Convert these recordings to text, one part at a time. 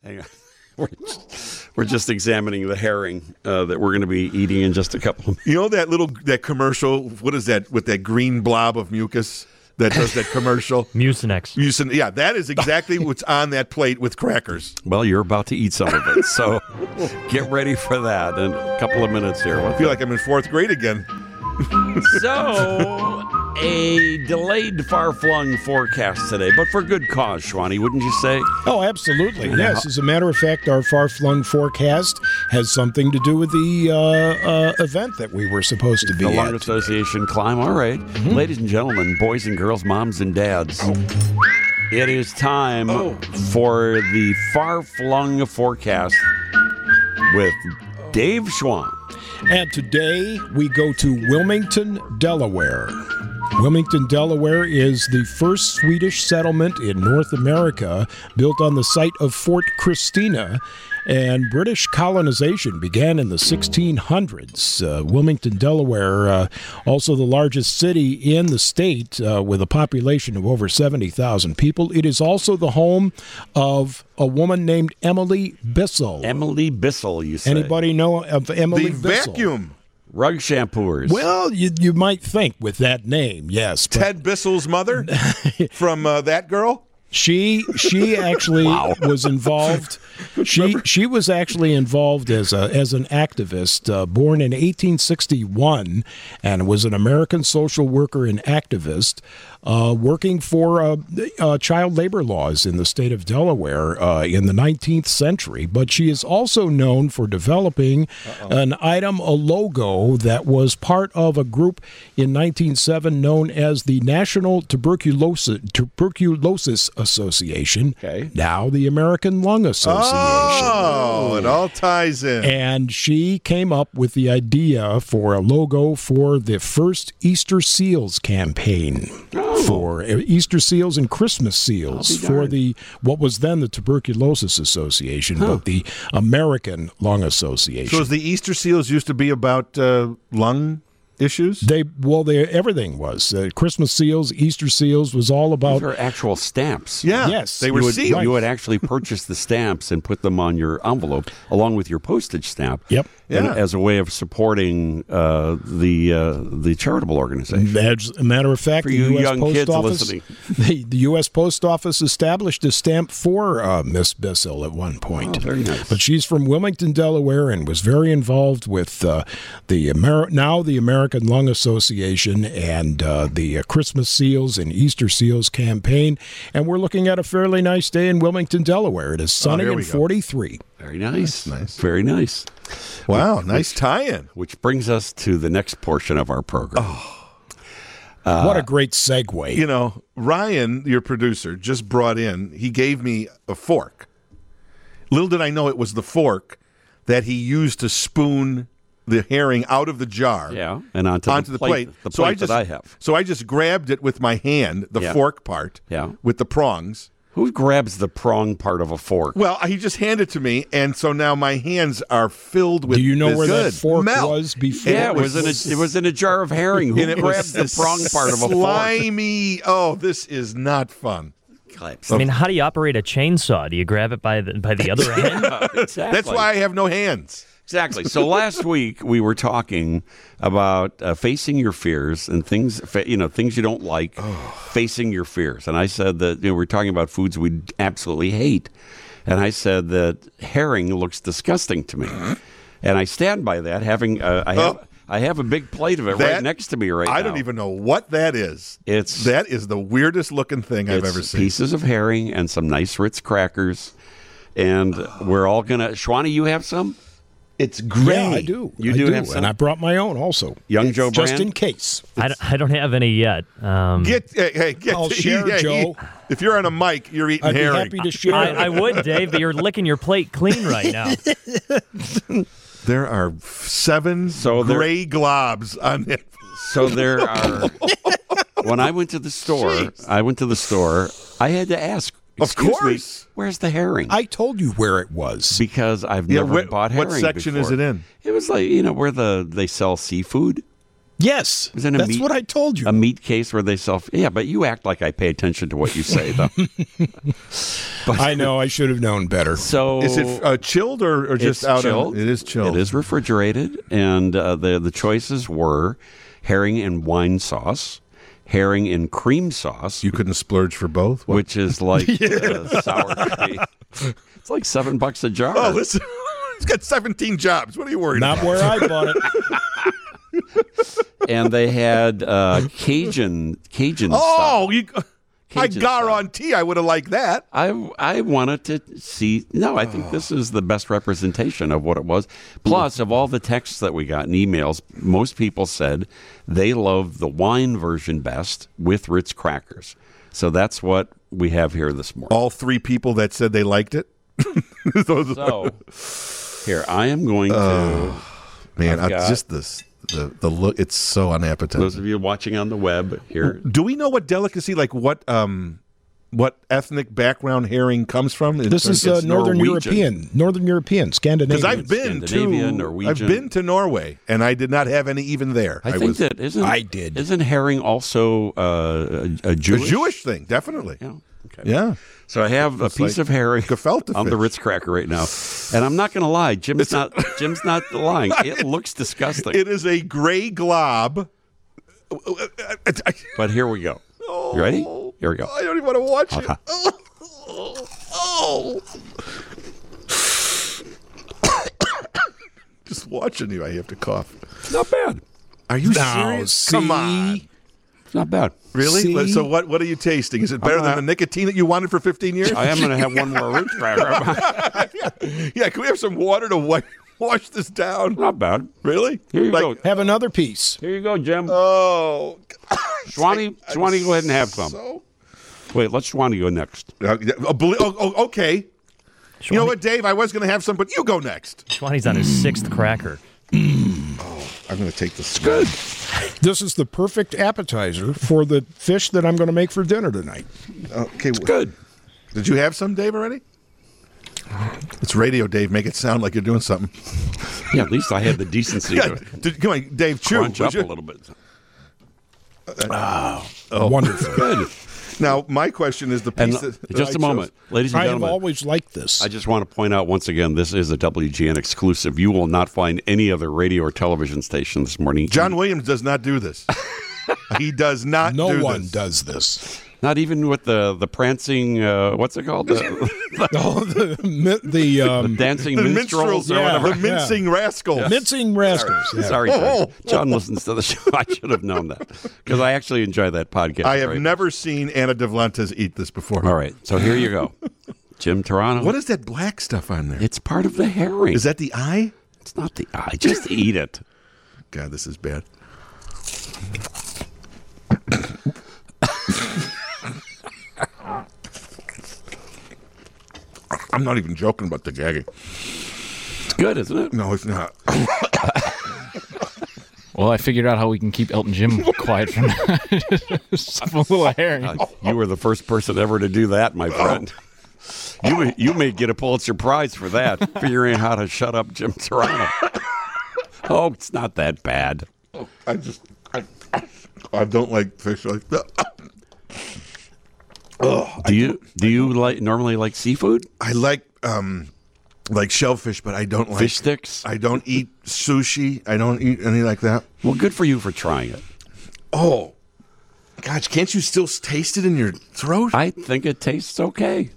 Hang on. We're just examining the herring that we're going to be eating in just a couple of minutes. You know that commercial? What is that with that green blob of mucus that does that commercial? Mucinex. Yeah, that is exactly what's on that plate with crackers. Well, you're about to eat some of it, so get ready for that in a couple of minutes here. I feel like I'm in fourth grade again. So, a delayed far-flung forecast today, but for good cause, Shwani, wouldn't you say? Oh, absolutely. Yes. As a matter of fact, our far-flung forecast has something to do with the event that we were supposed to be The at. Lung Association climb. All right. Ladies and gentlemen, boys and girls, moms and dads, it is time for the far-flung forecast with Dave Schwann. And today we go to Wilmington, Delaware. Wilmington, Delaware is the first Swedish settlement in North America built on the site of Fort Christina, and British colonization began in the 1600s. Wilmington, Delaware, also the largest city in the state with a population of over 70,000 people. It is also the home of a woman named Emily Bissell. Emily Bissell, you say? Anybody know of Emily The Bissell? vacuum. Rug shampooers. Well, you might think with that name, yes. But Ted Bissell's mother from That Girl? She actually was involved. She was actually involved as an activist, born in 1861, and was an American social worker and activist, working for child labor laws in the state of Delaware in the 19th century. But she is also known for developing a logo that was part of a group in 1907 known as the National Tuberculosis Association, now the American Lung Association. Oh, it all ties in. And she came up with the idea for a logo for the first Easter Seals campaign, for Easter Seals and Christmas Seals for what was then the Tuberculosis Association, but the American Lung Association. So the Easter Seals used to be about lung issues? Everything was. Christmas seals, Easter seals was all about... These are actual stamps. Yeah. Yes. They were sealed. You would actually purchase the stamps and put them on your envelope along with your postage stamp. Yep. And as a way of supporting the charitable organization. As a matter of fact, For you young kids listening. The U.S. Post Office established a stamp for Miss Bissell at one point. Oh, very nice. But she's from Wilmington, Delaware, and was very involved with the American Lung Association and the Christmas Seals and Easter Seals campaign. And we're looking at a fairly nice day in Wilmington, Delaware. It is sunny and 43. Very nice. That's nice. Very nice. Wow, nice tie-in. Which brings us to the next portion of our program. What a great segue. You know, Ryan, your producer, just brought in, he gave me a fork. Little did I know it was the fork that he used to spoon the herring out of the jar. Yeah, and onto the plate. The so plate that I have. So I just grabbed it with my hand, the fork part, with the prongs. Who grabs the prong part of a fork? Well, he just handed it to me, and so now my hands are filled with. Do you know this where good that fork melt. was before? Yeah, it was in a jar of herring. Who And it grabs the was prong part of a fork? slimy. Oh, this is not fun. I mean, how do you operate a chainsaw? Do you grab it by the other end? Exactly. That's why I have no hands. Exactly. So last week we were talking about facing your fears and things you don't like, facing your fears. And I said that we're talking about foods we absolutely hate. And I said that herring looks disgusting to me. And I stand by that. I have a big plate of it right next to me now. I don't even know what that is. That is the weirdest looking thing I've ever seen. Pieces of herring and some nice Ritz crackers. And we're all going to... Shwani, you have some? It's great. Yeah, I do. You I do have some? and I brought my own also. Young Joe Brand? Just in case. I don't have any yet. I'll share, Joe. If you're on a mic, you're eating I'd herring. be happy to share. I would, Dave, but you're licking your plate clean right now. There are 7 gray globs on it. So there are... When I went to the store, I had to ask, Excuse me, where's the herring? I told you where it was. Because I've never bought herring What section before. is it in? It was like, where they sell seafood. Yes, Is it a that's meat- what I told you. A meat case where they sell. Yeah, but you act like I pay attention to what you say, though. I know. I should have known better. So Is it chilled or just it's out? chilled. It is chilled. It is refrigerated, and the choices were herring and wine sauce, herring and cream sauce, You couldn't splurge for both? What? which is like sour cream. It's like $7 a jar. Oh, listen. He's got 17 jobs. What are you worried Not about? where I bought it. And they had Cajun Oh, stuff. I Cajun guarantee I would have liked that. I wanted to see. No, I think this is the best representation of what it was. Plus, of all the texts that we got and emails, most people said they love the wine version best with Ritz crackers. So that's what we have here this morning. All 3 people that said they liked it. So here I am going to. Man, I've got- just this the look. It's so unappetizing. Those of you watching on the web here. Do we know what delicacy, like what ethnic background herring comes from? This is It's Northern Norwegian. Scandinavian, Because I've been Scandinavian, to Norwegian. I've been to Norway and I did not have any even there. I think that isn't. I did. Isn't herring also a a Jewish? Jewish thing, definitely. Yeah. Okay. Yeah. So I have a piece like of herring gefilte on the fish. Ritz cracker right now, and I'm not going to lie. Jim's not lying. It looks disgusting. It is a gray glob. But here we go. You ready? Here we go. I don't even want to watch Okay. it. Oh. Just watching you, I have to cough. It's not bad. Are you Now, serious? Come on. It's not bad. Really? See? So what are you tasting? Is it better than the nicotine that you wanted for 15 years? I am going to have one more Ritz cracker. Yeah, can we have some water to wash this down? Not bad. Really? Here you go. Have another piece. Here you go, Jim. Oh. Schwani, go ahead and have some. So? Wait, let Schwani go next. Okay. You know what, Dave? I was going to have some, but you go next. Schwani's on his 6th cracker. I'm going to take this. Good. This is the perfect appetizer for the fish that I'm going to make for dinner tonight. Okay. Good. Did you have some, Dave, already? It's radio, Dave. Make it sound like you're doing something. Yeah, at least I had the decency Yeah, to come on, Dave. Chew. crunch would up you? a little bit. Wonderful. Good. Now, my question is the And piece that just I a moment, chose. ladies and I have gentlemen. always liked this. I just want to point out once again, this is a WGN exclusive. You will not find any other radio or television station this morning. John Williams does not do this. He does not No do one this. does this. Not even with the prancing, what's it called? The dancing The minstrels or yeah, whatever. the mincing rascal. Mincing rascals. Yeah. Sorry, John listens to the show. I should have known that because I actually enjoy that podcast. I have right? never seen Anna Devlantes eat this before. All right, so here you go. Jim Toronto. What is that black stuff on there? It's part of the herring. Is that the eye? It's not the eye. Just eat it. God, this is bad. I'm not even joking about the gagging. It's good, isn't it? No, it's not. Well, I figured out how we can keep Elton Jim quiet from just a little herring. You were the first person ever to do that, my friend. You may get a Pulitzer Prize for that, figuring out how to shut up Jim Toronto. Oh, it's not that bad. I don't like fish like that. Do you normally like seafood? I like shellfish, but I don't like Fish sticks? I don't eat sushi. I don't eat any like that. Well, good for you for trying it. Oh, gosh, can't you still taste it in your throat? I think it tastes okay.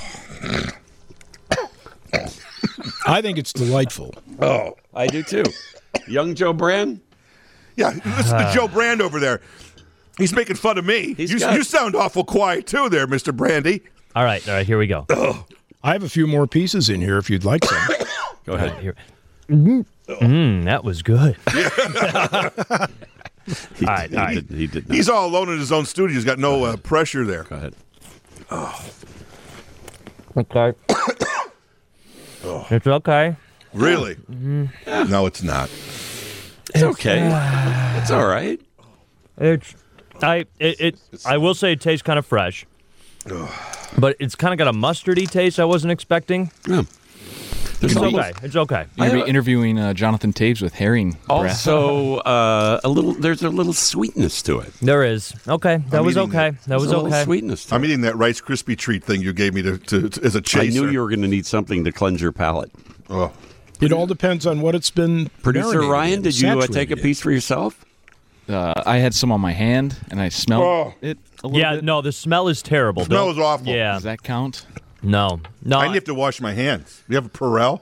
I think it's delightful. Oh, I do too. Young Joe Brand? Yeah, listen to Joe Brand over there. He's making fun of me. You sound awful quiet too there, Mr. Brandy. All right, here we go. I have a few more pieces in here if you'd like some. Go ahead. Here. That was good. All right. He did not. He's all alone in his own studio. He's got no pressure there. Go ahead. Okay. It's okay. Really? No, it's not. It's okay. It's all right. I will say it tastes kind of fresh, but it's kind of got a mustardy taste I wasn't expecting. Yeah. It's okay. It's okay. You're gonna be interviewing Jonathan Taves with herring breath. Also, there's a little sweetness to it. There is. Okay. That was eating okay. it. That was There's a little okay. sweetness to I'm it. eating that Rice Krispie treat thing you gave me to as a chaser. I knew you were going to need something to cleanse your palate. Oh. It all depends on what it's been. Producer marinated Ryan, in, did you take a saturated in. piece for yourself? I had some on my hand, and I smelled it a little Yeah, bit. no, the smell is terrible. Smell Don't- is awful. Yeah. Does that count? No. I have to wash my hands. You have a Perel?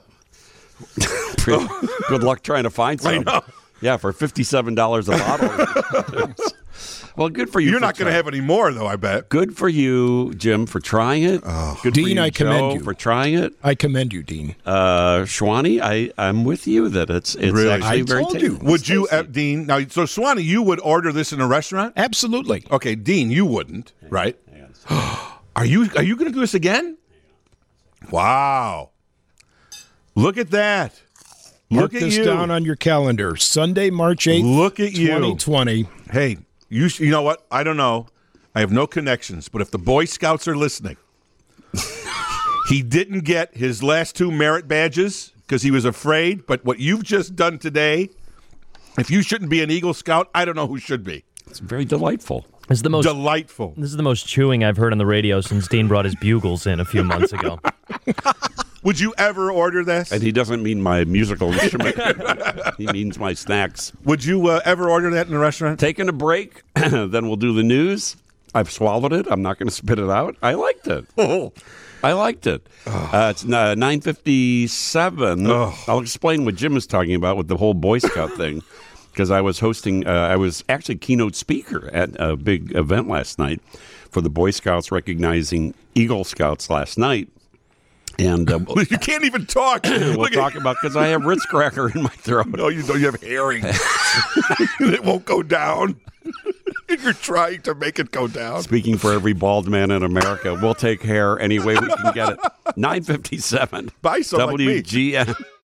Good luck trying to find some. I know. Yeah, for $57 a bottle. Well, good for you. You're for not going to trying. have any more, though, I bet. Good for you, Jim, for trying it. Good for Dean, you, I commend Joe, you. for trying it. I commend you, Dean. Shwani, I'm with you that it's Really? actually I very told tasty. you. Would you, Dean? Now, so Swanee, you would order this in a restaurant? Absolutely. Okay, Dean, you wouldn't, right? Are you going to do this again? Wow! Look at that! Mark Look at this you! down on your calendar. Sunday, March 8th, Look at you! 2020. Hey, you know what? I don't know. I have no connections, but if the Boy Scouts are listening, he didn't get his last 2 merit badges because he was afraid. But what you've just done today, if you shouldn't be an Eagle Scout, I don't know who should be. It's very delightful. This is the most. Delightful. This is the most chewing I've heard on the radio since Dean brought his bugles in a few months ago. Would you ever order this? And he doesn't mean my musical instrument. He means my snacks. Would you ever order that in a restaurant? Taking a break, then we'll do the news. I've swallowed it. I'm not going to spit it out. I liked it. I liked it. It's 9:57. I'll explain what Jim is talking about with the whole Boy Scout thing. Because I was hosting, I was actually keynote speaker at a big event last night for the Boy Scouts recognizing Eagle Scouts last night. And You can't even talk. we'll talk about, because I have Ritz cracker in my throat. No, you don't. You have herring. It won't go down. You're trying to make it go down. Speaking for every bald man in America, we'll take hair any way we can get it. 9:57. Buy some like me. WGN.